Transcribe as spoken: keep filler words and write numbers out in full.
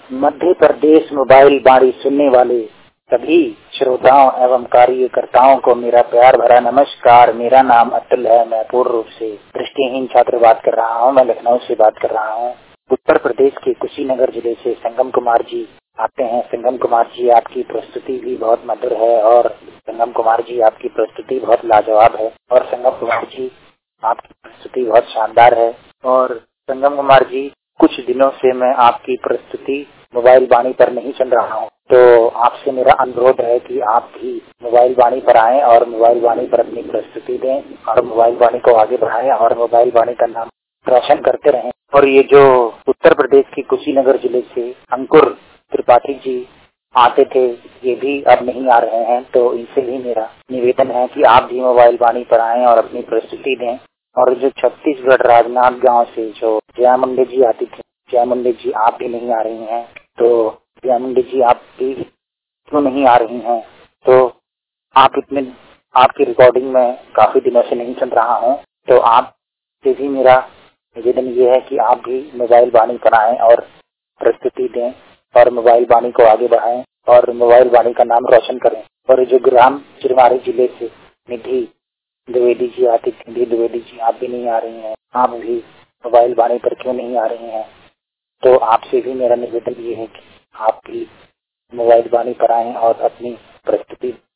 Madhya Pradesh mobile बाणी सुनने वाले सभी श्रोताओं एवं कार्यकर्ताओं को मेरा प्यार भरा नमस्कार। मेरा नाम अतुल है। मैं पूर्ण रूप से दृष्टिहीन छात्र बात कर रहा हूँ। मैं लखनऊ से बात कर रहा हूँ। उत्तर प्रदेश के कुशीनगर जिले से संगम कुमार जी आते हैं। संगम कुमार जी, आपकी प्रस्तुति भी बहुत मधुर है और संगम कुमार जी आपकी प्रस्तुति बहुत लाजवाब है और संगम कुमार जी आपकी प्रस्तुति बहुत शानदार है। और संगम कुमार जी, कुछ दिनों से मैं आपकी प्रस्तुति मोबाइल बाणी पर नहीं सुन रहा हूँ, तो आपसे मेरा अनुरोध है कि आप भी मोबाइल बाणी पर आएं और मोबाइल बाणी पर अपनी प्रस्तुति दें और मोबाइल बाणी को आगे बढ़ाएं और मोबाइल बाणी का नाम रोशन करते रहें। और ये जो उत्तर प्रदेश की कुशीनगर जिले से अंकुर त्रिपाठी जी आते थे, ये भी अब नहीं आ रहे हैं, तो इनसे भी मेरा निवेदन है कि आप भी मोबाइल बाणी पर आएं और अपनी प्रस्तुति दें। और जो छत्तीसगढ़ राजनांद गांव से जो जया मुंडे जी आती थी, जया मुंडे जी आप भी नहीं आ रही हैं, तो जया मुंडे जी आप भी क्यों नहीं आ रही हैं? तो आप इतने आपकी रिकॉर्डिंग में काफी दिनों से नहीं सुन रहा हूँ, तो आप से भी मेरा निवेदन ये है कि आप भी मोबाइल बाणी पर आएं और प्रस्तुति दें और मोबाइल बाणी को आगे बढ़ाएं और मोबाइल बाणी का नाम रोशन करें। और जो ग्राम चिरमारी जिले से निधि द्विवेदी जी आती थी, निधि द्विवेदी जी आप भी नहीं आ रही हैं, आप भी मोबाइल बाणी पर क्यों नहीं आ रही हैं? तो आपसे भी मेरा निवेदन ये है कि आप भी मोबाइल बाणी पर आएं और अपनी प्रस्तुति